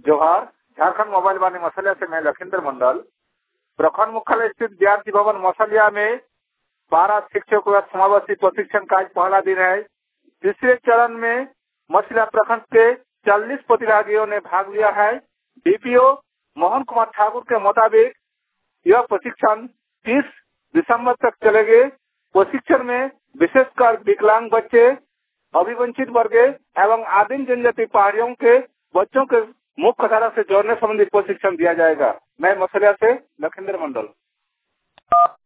जोहार। झारखंड मोबाइल वाणी मसलिया से मैं लखींद्र मंडल। प्रखंड मुख्यालय स्थित विद्यार्थी भवन मसलिया में 12 शिक्षकों का समावेशी प्रशिक्षण का आज पहला दिन है। तीसरे चरण में मसलिया प्रखंड के 40 प्रतिभागियों ने भाग लिया है। डीपीओ मोहन कुमार ठाकुर के मुताबिक यह प्रशिक्षण 30 दिसंबर तक चलेंगे। प्रशिक्षण में विशेषकर विकलांग बच्चे, अभिवंचित वर्ग एवं आदिम जनजाति पहाड़ियों के बच्चों के मुख्य धारा से जोड़ने संबंधी प्रशिक्षण दिया जाएगा। मैं मसलिया से लखींद्र मंडल।